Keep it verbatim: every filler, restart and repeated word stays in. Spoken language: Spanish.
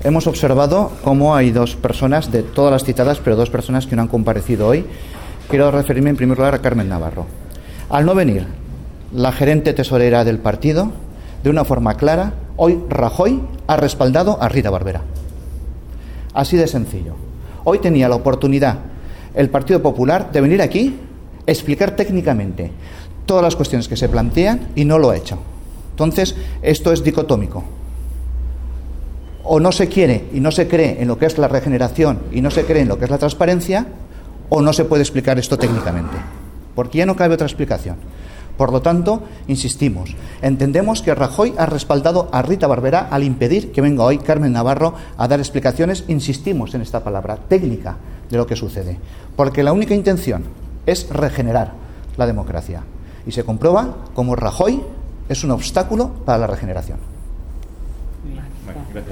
hemos observado cómo hay dos personas, de todas las citadas, pero dos personas que no han comparecido hoy. Quiero referirme en primer lugar a Carmen Navarro. Al no venir la gerente tesorera del partido, de una forma clara, hoy Rajoy ha respaldado a Rita Barberá. Así de sencillo. Hoy tenía la oportunidad el Partido Popular de venir aquí, explicar técnicamente todas las cuestiones que se plantean y no lo ha hecho. Entonces, esto es dicotómico. O no se quiere y no se cree en lo que es la regeneración y no se cree en lo que es la transparencia, o no se puede explicar esto técnicamente, porque ya no cabe otra explicación. Por lo tanto, insistimos, entendemos que Rajoy ha respaldado a Rita Barberá al impedir que venga hoy Carmen Navarro a dar explicaciones, insistimos en esta palabra, técnica de lo que sucede, porque la única intención es regenerar la democracia y se comprueba cómo Rajoy es un obstáculo para la regeneración. Bueno, gracias.